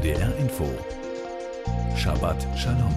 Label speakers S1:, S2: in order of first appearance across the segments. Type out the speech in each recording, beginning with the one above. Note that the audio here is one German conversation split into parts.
S1: NDR Info. Shabbat Shalom.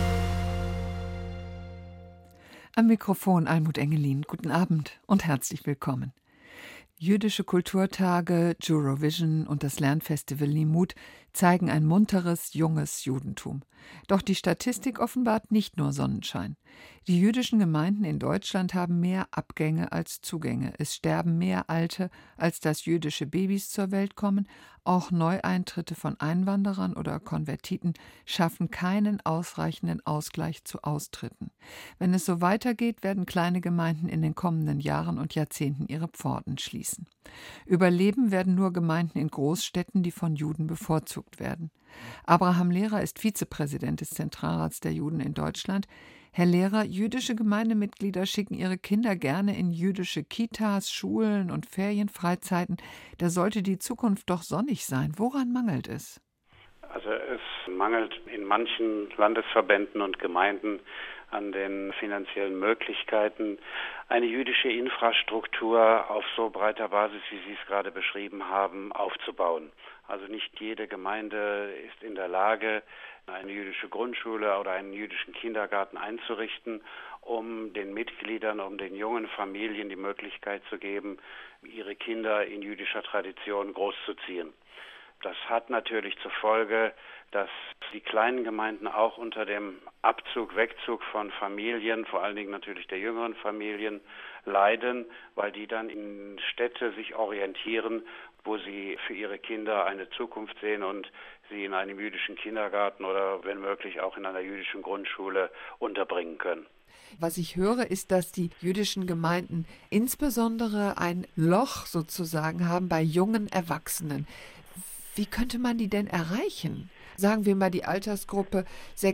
S2: Am Mikrofon Almut Engelin. Guten Abend und herzlich willkommen. Jüdische Kulturtage, Eurovision und das Lernfestival Limud zeigen ein munteres, junges Judentum. Doch die Statistik offenbart nicht nur Sonnenschein. Die jüdischen Gemeinden in Deutschland haben mehr Abgänge als Zugänge. Es sterben mehr Alte, als dass jüdische Babys zur Welt kommen. Auch Neueintritte von Einwanderern oder Konvertiten schaffen keinen ausreichenden Ausgleich zu Austritten. Wenn es so weitergeht, werden kleine Gemeinden in den kommenden Jahren und Jahrzehnten ihre Pforten schließen. Überleben werden nur Gemeinden in Großstädten, die von Juden bevorzugt werden. Abraham Lehrer ist Vizepräsident des Zentralrats der Juden in Deutschland. Herr Lehrer, jüdische Gemeindemitglieder schicken ihre Kinder gerne in jüdische Kitas, Schulen und Ferienfreizeiten. Da sollte die Zukunft doch sonnig sein. Woran mangelt es?
S3: Also es mangelt in manchen Landesverbänden und Gemeinden an den finanziellen Möglichkeiten, eine jüdische Infrastruktur auf so breiter Basis, wie Sie es gerade beschrieben haben, aufzubauen. Also nicht jede Gemeinde ist in der Lage, eine jüdische Grundschule oder einen jüdischen Kindergarten einzurichten, um den Mitgliedern, um den jungen Familien die Möglichkeit zu geben, ihre Kinder in jüdischer Tradition großzuziehen. Das hat natürlich zur Folge, dass die kleinen Gemeinden auch unter dem Wegzug von Familien, vor allen Dingen natürlich der jüngeren Familien, leiden, weil die dann in Städte sich orientieren, wo sie für ihre Kinder eine Zukunft sehen und sie in einem jüdischen Kindergarten oder wenn möglich auch in einer jüdischen Grundschule unterbringen können.
S2: Was ich höre, ist, dass die jüdischen Gemeinden insbesondere ein Loch sozusagen haben bei jungen Erwachsenen. Wie könnte man die denn erreichen? Sagen wir mal die Altersgruppe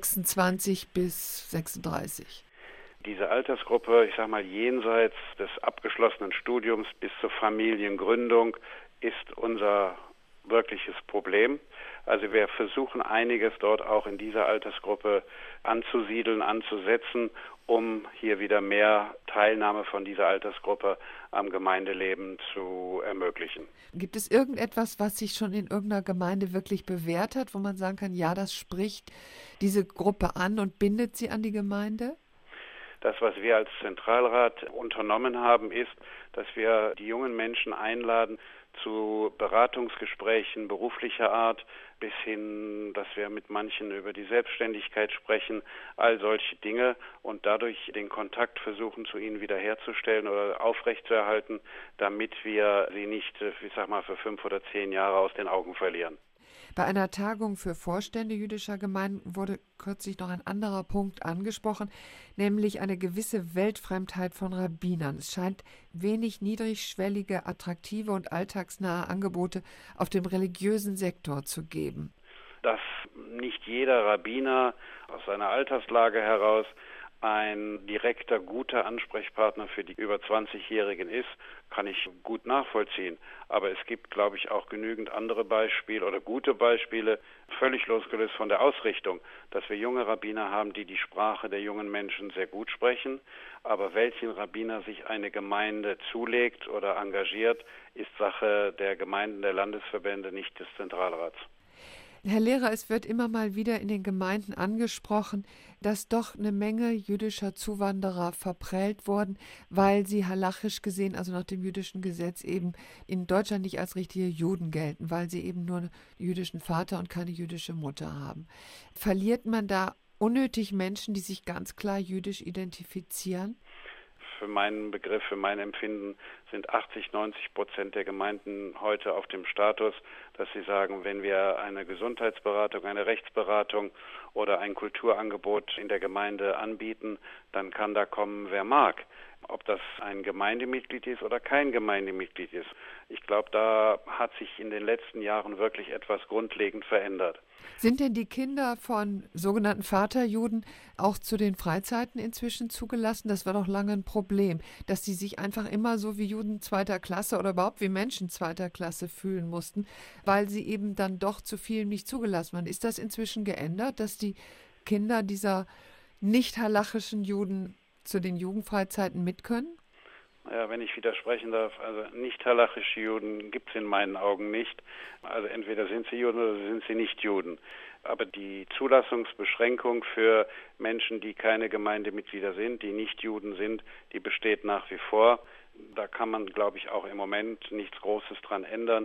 S2: 26 bis 36.
S3: Diese Altersgruppe, ich sage mal jenseits des abgeschlossenen Studiums bis zur Familiengründung, ist unser wirkliches Problem. Also wir versuchen einiges dort auch in dieser Altersgruppe anzusiedeln, anzusetzen, um hier wieder mehr Teilnahme von dieser Altersgruppe am Gemeindeleben zu ermöglichen.
S2: Gibt es irgendetwas, was sich schon in irgendeiner Gemeinde wirklich bewährt hat, wo man sagen kann, ja, das spricht diese Gruppe an und bindet sie an die Gemeinde?
S3: Das, was wir als Zentralrat unternommen haben, ist, dass wir die jungen Menschen einladen zu Beratungsgesprächen beruflicher Art, bis hin, dass wir mit manchen über die Selbstständigkeit sprechen, all solche Dinge und dadurch den Kontakt versuchen, zu ihnen wiederherzustellen oder aufrechtzuerhalten, damit wir sie nicht, ich sag mal, für 5 oder 10 Jahre aus den Augen verlieren.
S2: Bei einer Tagung für Vorstände jüdischer Gemeinden wurde kürzlich noch ein anderer Punkt angesprochen, nämlich eine gewisse Weltfremdheit von Rabbinern. Es scheint wenig niedrigschwellige, attraktive und alltagsnahe Angebote auf dem religiösen Sektor zu geben.
S3: Dass nicht jeder Rabbiner aus seiner Alterslage heraus ein direkter, guter Ansprechpartner für die über 20-Jährigen ist, kann ich gut nachvollziehen. Aber es gibt, glaube ich, auch genügend andere Beispiele oder gute Beispiele, völlig losgelöst von der Ausrichtung, dass wir junge Rabbiner haben, die die Sprache der jungen Menschen sehr gut sprechen. Aber welchen Rabbiner sich eine Gemeinde zulegt oder engagiert, ist Sache der Gemeinden, der Landesverbände, nicht des Zentralrats.
S2: Herr Lehrer, es wird immer mal wieder in den Gemeinden angesprochen, dass doch eine Menge jüdischer Zuwanderer verprellt wurden, weil sie halachisch gesehen, also nach dem jüdischen Gesetz eben in Deutschland nicht als richtige Juden gelten, weil sie eben nur einen jüdischen Vater und keine jüdische Mutter haben. Verliert man da unnötig Menschen, die sich ganz klar jüdisch identifizieren?
S3: Für meinen Begriff, für mein Empfinden sind 80-90% der Gemeinden heute auf dem Status, dass sie sagen, wenn wir eine Gesundheitsberatung, eine Rechtsberatung oder ein Kulturangebot in der Gemeinde anbieten, dann kann da kommen, wer mag. Ob das ein Gemeindemitglied ist oder kein Gemeindemitglied ist. Ich glaube, da hat sich in den letzten Jahren wirklich etwas grundlegend verändert.
S2: Sind denn die Kinder von sogenannten Vaterjuden auch zu den Freizeiten inzwischen zugelassen? Das war doch lange ein Problem, dass sie sich einfach immer so wie Juden zweiter Klasse oder überhaupt wie Menschen zweiter Klasse fühlen mussten, weil sie eben dann doch zu vielen nicht zugelassen waren. Ist das inzwischen geändert, dass die Kinder dieser nicht halachischen Juden zu den Jugendfreizeiten mit können?
S3: Ja, wenn ich widersprechen darf, also nicht halachische Juden gibt es in meinen Augen nicht. Also entweder sind sie Juden oder sind sie nicht Juden. Aber die Zulassungsbeschränkung für Menschen, die keine Gemeindemitglieder sind, die nicht Juden sind, die besteht nach wie vor. Da kann man, glaube ich, auch im Moment nichts Großes dran ändern.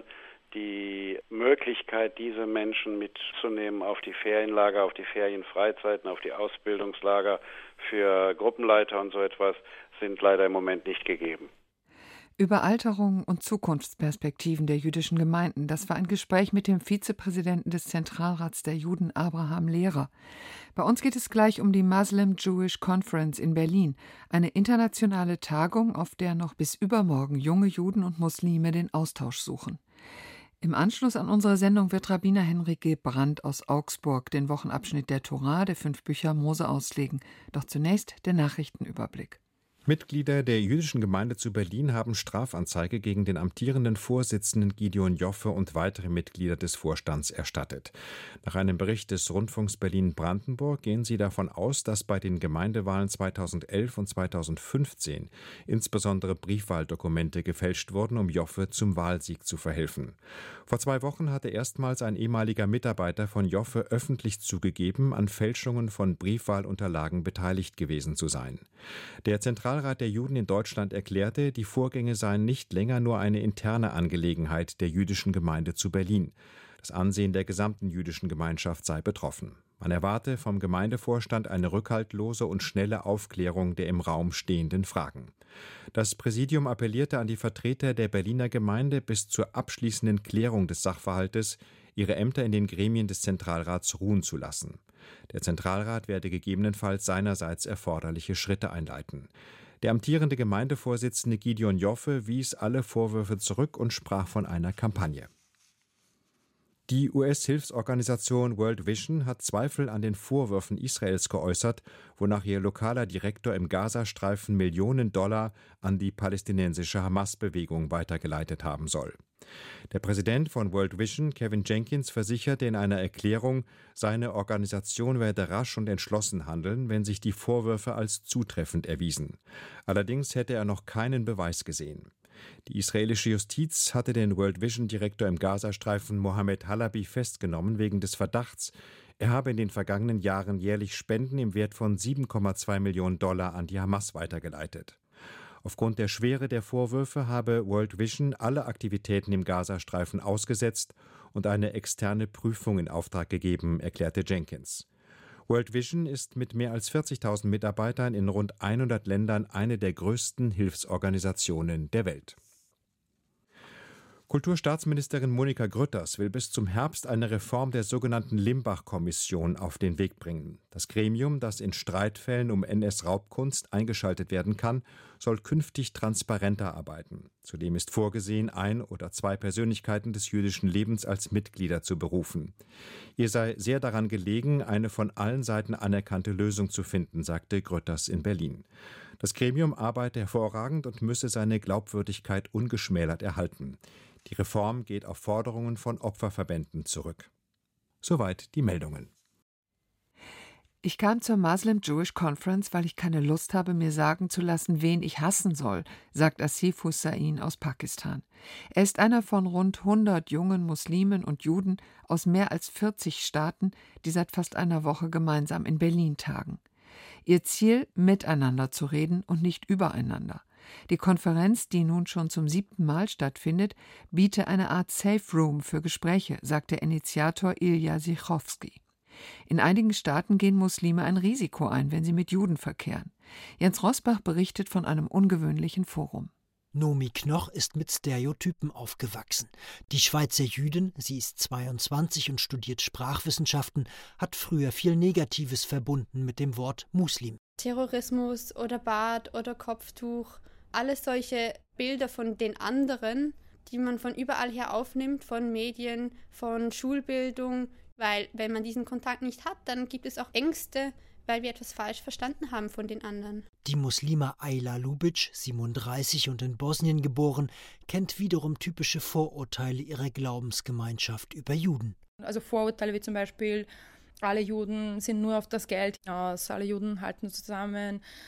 S3: Die Möglichkeit, diese Menschen mitzunehmen auf die Ferienlager, auf die Ferienfreizeiten, auf die Ausbildungslager für Gruppenleiter und so etwas, sind leider im Moment nicht gegeben.
S2: Überalterung und Zukunftsperspektiven der jüdischen Gemeinden. Das war ein Gespräch mit dem Vizepräsidenten des Zentralrats der Juden, Abraham Lehrer. Bei uns geht es gleich um die Muslim Jewish Conference in Berlin, eine internationale Tagung, auf der noch bis übermorgen junge Juden und Muslime den Austausch suchen. Im Anschluss an unsere Sendung wird Rabbiner Henrik G. Brandt aus Augsburg den Wochenabschnitt der Tora, der 5 Bücher Mose, auslegen. Doch zunächst der Nachrichtenüberblick.
S4: Mitglieder der jüdischen Gemeinde zu Berlin haben Strafanzeige gegen den amtierenden Vorsitzenden Gideon Joffe und weitere Mitglieder des Vorstands erstattet. Nach einem Bericht des Rundfunks Berlin-Brandenburg gehen sie davon aus, dass bei den Gemeindewahlen 2011 und 2015 insbesondere Briefwahldokumente gefälscht wurden, um Joffe zum Wahlsieg zu verhelfen. Vor 2 Wochen hatte erstmals ein ehemaliger Mitarbeiter von Joffe öffentlich zugegeben, an Fälschungen von Briefwahlunterlagen beteiligt gewesen zu sein. Der Zentralrat der Juden in Deutschland erklärte, die Vorgänge seien nicht länger nur eine interne Angelegenheit der jüdischen Gemeinde zu Berlin. Das Ansehen der gesamten jüdischen Gemeinschaft sei betroffen. Man erwarte vom Gemeindevorstand eine rückhaltlose und schnelle Aufklärung der im Raum stehenden Fragen. Das Präsidium appellierte an die Vertreter der Berliner Gemeinde, bis zur abschließenden Klärung des Sachverhaltes ihre Ämter in den Gremien des Zentralrats ruhen zu lassen. Der Zentralrat werde gegebenenfalls seinerseits erforderliche Schritte einleiten. Der amtierende Gemeindevorsitzende Gideon Joffe wies alle Vorwürfe zurück und sprach von einer Kampagne. Die US-Hilfsorganisation World Vision hat Zweifel an den Vorwürfen Israels geäußert, wonach ihr lokaler Direktor im Gazastreifen Millionen Dollar an die palästinensische Hamas-Bewegung weitergeleitet haben soll. Der Präsident von World Vision, Kevin Jenkins, versicherte in einer Erklärung, seine Organisation werde rasch und entschlossen handeln, wenn sich die Vorwürfe als zutreffend erwiesen. Allerdings hätte er noch keinen Beweis gesehen. Die israelische Justiz hatte den World Vision-Direktor im Gazastreifen Mohammed Halabi festgenommen wegen des Verdachts, er habe in den vergangenen Jahren jährlich Spenden im Wert von 7,2 Millionen Dollar an die Hamas weitergeleitet. Aufgrund der Schwere der Vorwürfe habe World Vision alle Aktivitäten im Gazastreifen ausgesetzt und eine externe Prüfung in Auftrag gegeben, erklärte Jenkins. World Vision ist mit mehr als 40.000 Mitarbeitern in rund 100 Ländern eine der größten Hilfsorganisationen der Welt. Kulturstaatsministerin Monika Grütters will bis zum Herbst eine Reform der sogenannten Limbach-Kommission auf den Weg bringen. Das Gremium, das in Streitfällen um NS-Raubkunst eingeschaltet werden kann, soll künftig transparenter arbeiten. Zudem ist vorgesehen, 1 oder 2 Persönlichkeiten des jüdischen Lebens als Mitglieder zu berufen. Ihr sei sehr daran gelegen, eine von allen Seiten anerkannte Lösung zu finden, sagte Grütters in Berlin. Das Gremium arbeite hervorragend und müsse seine Glaubwürdigkeit ungeschmälert erhalten. Die Reform geht auf Forderungen von Opferverbänden zurück. Soweit die Meldungen.
S2: Ich kam zur Muslim Jewish Conference, weil ich keine Lust habe, mir sagen zu lassen, wen ich hassen soll, sagt Asif Hussain aus Pakistan. Er ist einer von rund 100 jungen Muslimen und Juden aus mehr als 40 Staaten, die seit fast einer Woche gemeinsam in Berlin tagen. Ihr Ziel, miteinander zu reden und nicht übereinander. Die Konferenz, die nun schon zum 7. Mal stattfindet, biete eine Art Safe Room für Gespräche, sagt der Initiator Ilja Sichowski. In einigen Staaten gehen Muslime ein Risiko ein, wenn sie mit Juden verkehren. Jens Rosbach berichtet von einem ungewöhnlichen Forum.
S5: Nomi Knoch ist mit Stereotypen aufgewachsen. Die Schweizer Jüdin, sie ist 22 und studiert Sprachwissenschaften, hat früher viel Negatives verbunden mit dem Wort Muslim.
S6: Terrorismus oder Bart oder Kopftuch, alles solche Bilder von den anderen, die man von überall her aufnimmt, von Medien, von Schulbildung, weil wenn man diesen Kontakt nicht hat, dann gibt es auch Ängste, weil wir etwas falsch verstanden haben von den anderen.
S5: Die Muslima Ayla Lubitsch, 37 und in Bosnien geboren, kennt wiederum typische Vorurteile ihrer Glaubensgemeinschaft über Juden.
S7: Also Vorurteile wie zum Beispiel, alle Juden sind nur auf das Geld aus, alle Juden halten zusammen,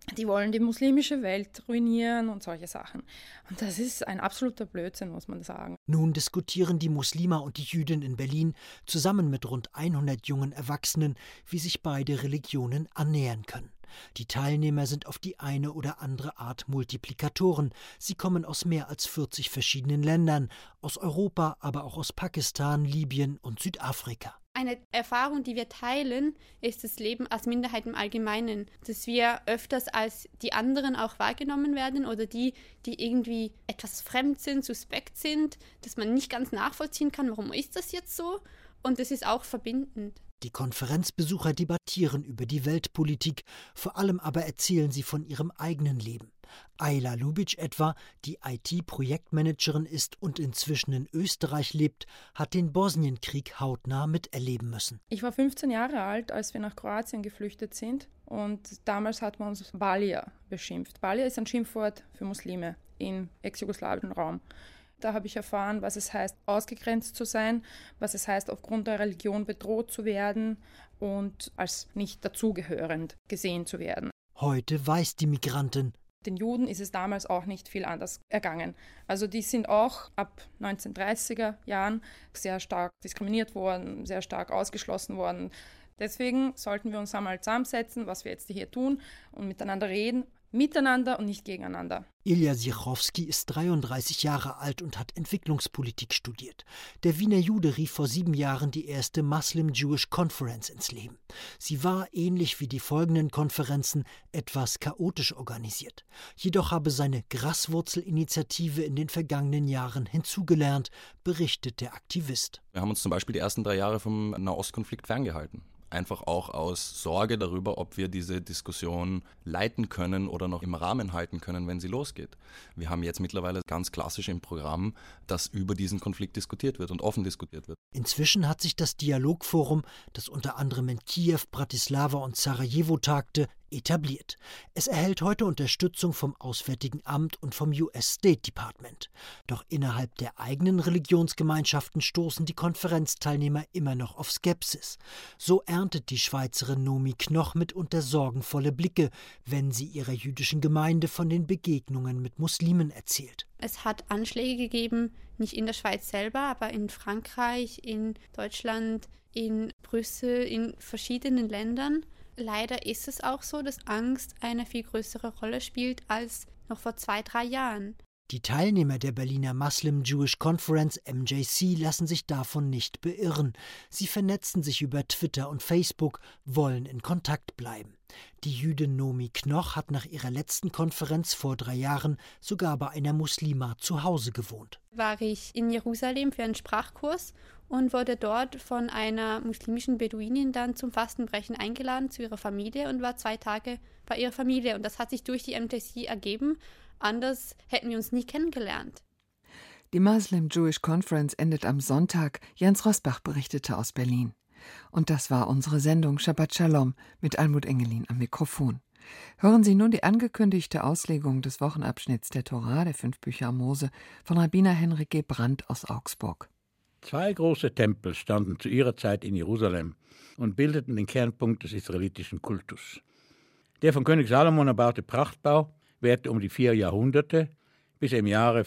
S7: die wollen die muslimische Welt ruinieren und solche Sachen. Und das ist ein absoluter Blödsinn, muss man sagen.
S5: Nun diskutieren die Muslima und die Jüdin in Berlin zusammen mit rund 100 jungen Erwachsenen, wie sich beide Religionen annähern können. Die Teilnehmer sind auf die eine oder andere Art Multiplikatoren. Sie kommen aus mehr als 40 verschiedenen Ländern, aus Europa, aber auch aus Pakistan, Libyen und Südafrika.
S6: Eine Erfahrung, die wir teilen, ist das Leben als Minderheit im Allgemeinen. Dass wir öfters als die anderen auch wahrgenommen werden oder die irgendwie etwas fremd sind, suspekt sind, dass man nicht ganz nachvollziehen kann, warum ist das jetzt so? Und das ist auch verbindend.
S5: Die Konferenzbesucher debattieren über die Weltpolitik, vor allem aber erzählen sie von ihrem eigenen Leben. Ayla Lubitsch etwa, die IT-Projektmanagerin ist und inzwischen in Österreich lebt, hat den Bosnienkrieg hautnah miterleben müssen.
S7: Ich war 15 Jahre alt, als wir nach Kroatien geflüchtet sind und damals hat man uns Balija beschimpft. Balija ist ein Schimpfwort für Muslime im ex-jugoslawischen Raum. Da habe ich erfahren, was es heißt, ausgegrenzt zu sein, was es heißt, aufgrund der Religion bedroht zu werden und als nicht dazugehörend gesehen zu werden.
S5: Heute weiß die Migrantin:
S7: Den Juden ist es damals auch nicht viel anders ergangen. Also die sind auch ab 1930er Jahren sehr stark diskriminiert worden, sehr stark ausgeschlossen worden. Deswegen sollten wir uns einmal zusammensetzen, was wir jetzt hier tun und miteinander reden. Miteinander und nicht gegeneinander.
S5: Ilja Sichowski ist 33 Jahre alt und hat Entwicklungspolitik studiert. Der Wiener Jude rief vor 7 Jahren die erste Muslim Jewish Conference ins Leben. Sie war, ähnlich wie die folgenden Konferenzen, etwas chaotisch organisiert. Jedoch habe seine Graswurzelinitiative in den vergangenen Jahren hinzugelernt, berichtet der Aktivist.
S8: Wir haben uns zum Beispiel die ersten 3 Jahre vom Nahostkonflikt ferngehalten. Einfach auch aus Sorge darüber, ob wir diese Diskussion leiten können oder noch im Rahmen halten können, wenn sie losgeht. Wir haben jetzt mittlerweile ganz klassisch im Programm, dass über diesen Konflikt diskutiert wird und offen diskutiert wird.
S5: Inzwischen hat sich das Dialogforum, das unter anderem in Kiew, Bratislava und Sarajevo tagte, etabliert. Es erhält heute Unterstützung vom Auswärtigen Amt und vom US State Department. Doch innerhalb der eigenen Religionsgemeinschaften stoßen die Konferenzteilnehmer immer noch auf Skepsis. So erntet die Schweizerin Nomi Knoch mitunter sorgenvolle Blicke, wenn sie ihrer jüdischen Gemeinde von den Begegnungen mit Muslimen erzählt.
S6: Es hat Anschläge gegeben, nicht in der Schweiz selber, aber in Frankreich, in Deutschland, in Brüssel, in verschiedenen Ländern. Leider ist es auch so, dass Angst eine viel größere Rolle spielt als noch vor 2-3 Jahren.
S5: Die Teilnehmer der Berliner Muslim Jewish Conference MJC lassen sich davon nicht beirren. Sie vernetzen sich über Twitter und Facebook, wollen in Kontakt bleiben. Die Jüdin Nomi Knoch hat nach ihrer letzten Konferenz vor 3 Jahren sogar bei einer Muslima zu Hause gewohnt.
S6: War ich in Jerusalem für einen Sprachkurs und wurde dort von einer muslimischen Beduinin dann zum Fastenbrechen eingeladen zu ihrer Familie und war 2 Tage bei ihrer Familie. Und das hat sich durch die MJC ergeben. Anders hätten wir uns nie kennengelernt.
S2: Die Muslim Jewish Conference endet am Sonntag. Jens Rosbach berichtete aus Berlin. Und das war unsere Sendung Shabbat Shalom mit Almut Engelin am Mikrofon. Hören Sie nun die angekündigte Auslegung des Wochenabschnitts der Torah, der 5 Bücher Mose, von Rabbiner Henrik G. Brandt aus Augsburg.
S9: 2 große Tempel standen zu ihrer Zeit in Jerusalem und bildeten den Kernpunkt des israelitischen Kultus. Der von König Salomon erbaute Prachtbau währte um die 4 Jahrhunderte, bis er im Jahre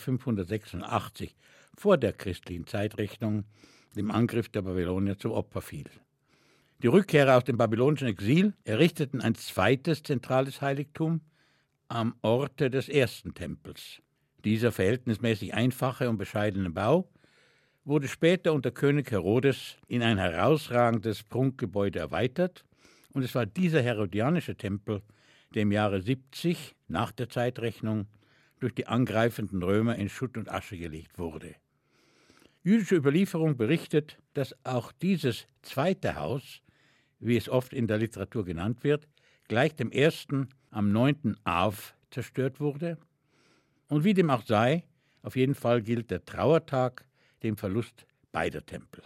S9: 586 vor der christlichen Zeitrechnung dem Angriff der Babylonier zum Opfer fiel. Die Rückkehrer aus dem babylonischen Exil errichteten ein zweites zentrales Heiligtum am Orte des ersten Tempels. Dieser verhältnismäßig einfache und bescheidene Bau wurde später unter König Herodes in ein herausragendes Prunkgebäude erweitert, und es war dieser herodianische Tempel, der im Jahre 70 nach der Zeitrechnung durch die angreifenden Römer in Schutt und Asche gelegt wurde. Jüdische Überlieferung berichtet, dass auch dieses zweite Haus, wie es oft in der Literatur genannt wird, gleich dem ersten am 9. Av zerstört wurde. Und wie dem auch sei, auf jeden Fall gilt der Trauertag dem Verlust beider Tempel.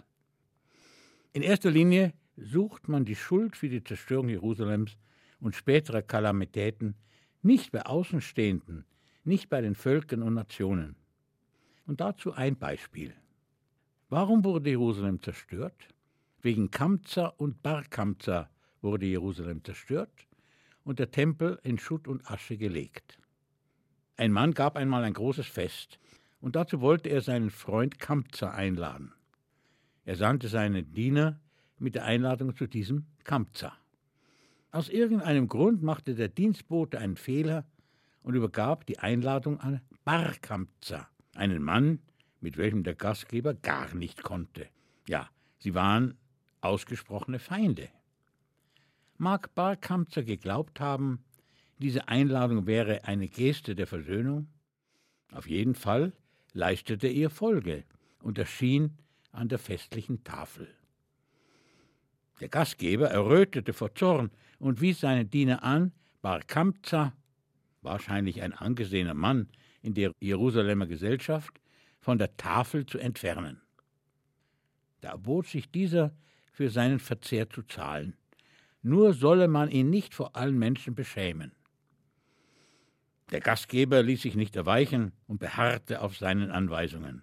S9: In erster Linie sucht man die Schuld für die Zerstörung Jerusalems und späterer Kalamitäten nicht bei Außenstehenden, nicht bei den Völkern und Nationen. Und dazu ein Beispiel. Warum wurde Jerusalem zerstört? Wegen Kamza und Bar Kamza wurde Jerusalem zerstört und der Tempel in Schutt und Asche gelegt. Ein Mann gab einmal ein großes Fest, und dazu wollte er seinen Freund Kamza einladen. Er sandte seinen Diener mit der Einladung zu diesem Kamza. Aus irgendeinem Grund machte der Dienstbote einen Fehler und übergab die Einladung an Bar Kamza, einen Mann, mit welchem der Gastgeber gar nicht konnte. Ja, sie waren ausgesprochene Feinde. Mag Bar Kamza geglaubt haben, diese Einladung wäre eine Geste der Versöhnung? Auf jeden Fall leistete ihr Folge und erschien an der festlichen Tafel. Der Gastgeber errötete vor Zorn und wies seinen Diener an, Bar Kamza, wahrscheinlich ein angesehener Mann in der Jerusalemer Gesellschaft, von der Tafel zu entfernen. Da erbot sich dieser, für seinen Verzehr zu zahlen. Nur solle man ihn nicht vor allen Menschen beschämen. Der Gastgeber ließ sich nicht erweichen und beharrte auf seinen Anweisungen.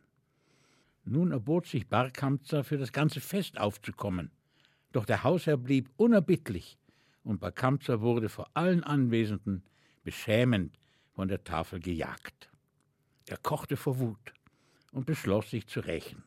S9: Nun erbot sich Bar Kamza, für das ganze Fest aufzukommen. Doch der Hausherr blieb unerbittlich und Bar Kamza wurde vor allen Anwesenden beschämend von der Tafel gejagt. Er kochte vor Wut und beschloss, sich zu rächen.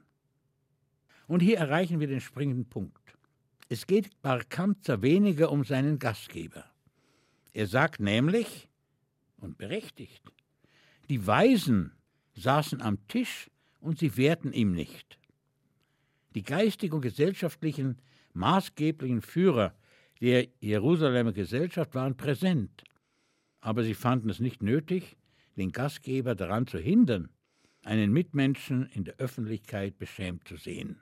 S9: Und hier erreichen wir den springenden Punkt. Es geht Bar Kamza weniger um seinen Gastgeber. Er sagt nämlich, und berechtigt, die Weisen saßen am Tisch und sie wehrten ihm nicht. Die geistigen und gesellschaftlichen maßgeblichen Führer der Jerusalemer Gesellschaft waren präsent, aber sie fanden es nicht nötig, den Gastgeber daran zu hindern, einen Mitmenschen in der Öffentlichkeit beschämt zu sehen.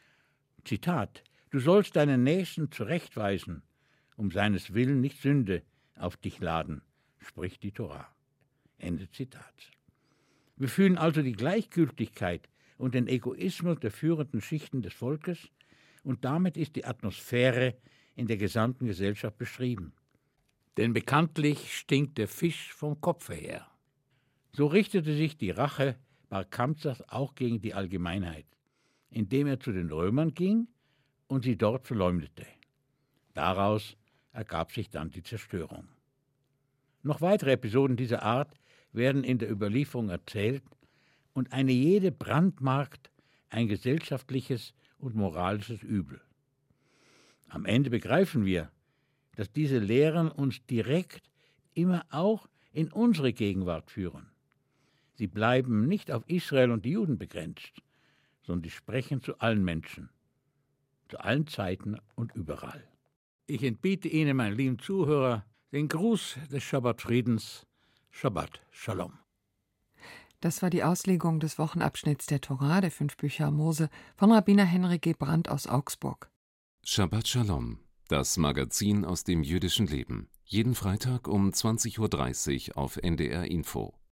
S9: Zitat: Du sollst deinen Nächsten zurechtweisen, um seines Willen nicht Sünde auf dich laden, spricht die Tora. Ende Zitat. Wir fühlen also die Gleichgültigkeit und den Egoismus der führenden Schichten des Volkes, und damit ist die Atmosphäre in der gesamten Gesellschaft beschrieben. Denn bekanntlich stinkt der Fisch vom Kopfe her. So richtete sich die Rache Bar Kamzas auch gegen die Allgemeinheit, indem er zu den Römern ging und sie dort verleumdete. Daraus ergab sich dann die Zerstörung. Noch weitere Episoden dieser Art werden in der Überlieferung erzählt und eine jede brandmarkt ein gesellschaftliches und moralisches Übel. Am Ende begreifen wir, dass diese Lehren uns direkt immer auch in unsere Gegenwart führen. Sie bleiben nicht auf Israel und die Juden begrenzt, sondern sie sprechen zu allen Menschen, zu allen Zeiten und überall. Ich entbiete Ihnen, meine lieben Zuhörer, den Gruß des Schabbat-Friedens. Shabbat Shalom.
S2: Das war die Auslegung des Wochenabschnitts der Tora, der 5 Bücher Mose, von Rabbiner Henry G. Brandt aus Augsburg.
S1: Shabbat Shalom, das Magazin aus dem jüdischen Leben. Jeden Freitag um 20:30 Uhr auf NDR Info.